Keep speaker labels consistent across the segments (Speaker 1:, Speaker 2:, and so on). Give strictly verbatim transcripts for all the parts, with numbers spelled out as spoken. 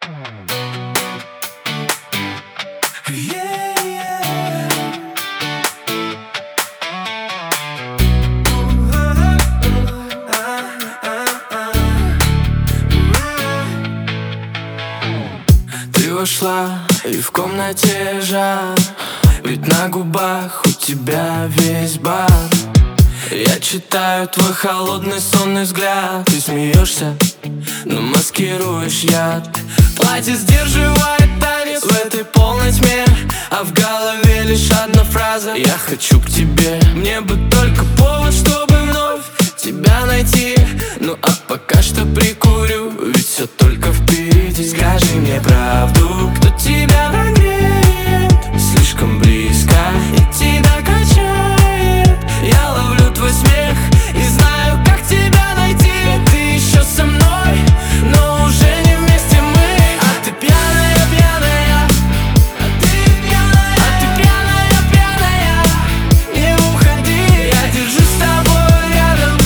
Speaker 1: Ты вошла, и в комнате жар, ведь на губах у тебя весь бар. Я читаю твой холодный сонный взгляд. Ты смеешься, но маскируешь яд. Платье сдерживает танец в этой полной тьме, а в голове лишь одна фраза: я хочу к тебе. Мне бы только повод, чтобы вновь тебя найти. Ну а пока что прикурю, ведь все только впереди. Скажи мне правду, кто тебя нагреет слишком близко и тебя качает. Я ловлю твой смех и знаю, как тебя найти. Ты еще со мной, но уже не вместе мы. А ты пьяная, пьяная, а ты пьяная, а ты пьяная, пьяная. Не уходи, я держусь с тобой рядом,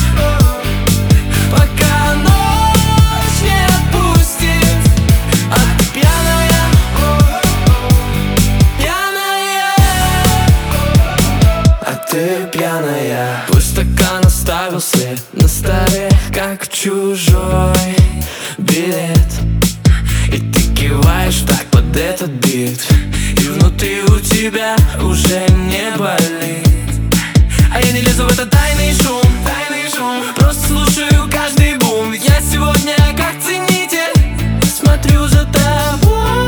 Speaker 1: пока ночь не отпустит. А ты пьяная, пьяная, а ты пьяная. Твой стакан оставил след на столе, как чужой билет. И ты киваешь так под этот бит, и внутри у тебя уже не болит. А я не лезу в этот тайный шум, тайный шум. Просто слушаю каждый бум, ведь я сегодня как ценитель смотрю за тобой,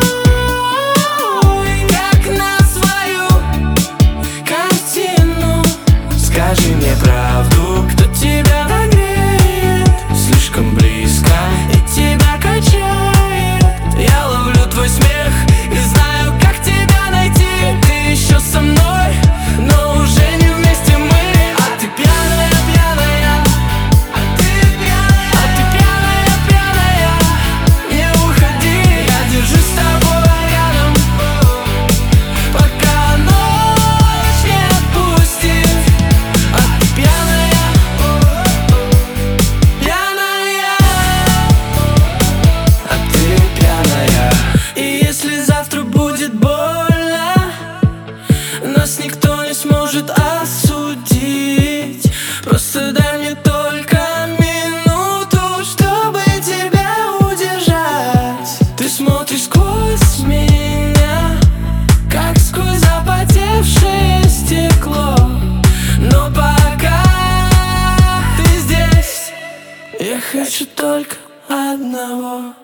Speaker 1: как на свою картину. Скажи мне правду, кто тебя нагреет слишком близко и тебя качает. Я ловлю твой смех и знаю, как тебя найти. Ты еще со мной, но уже не вместе мы. А ты пьяная, пьяная, а ты пьяная, а ты пьяная, пьяная. Не уходи, я держусь с тобой рядом, пока ночь не отпустит. А ты пьяная, пьяная, а ты пьяная. И если завтра будет больно, нас никто не сможет осудить. Просто дай мне только минуту, чтобы тебя удержать. Ты смотришь сквозь меня, как сквозь запотевшее стекло. Но пока ты здесь, я хочу только одного.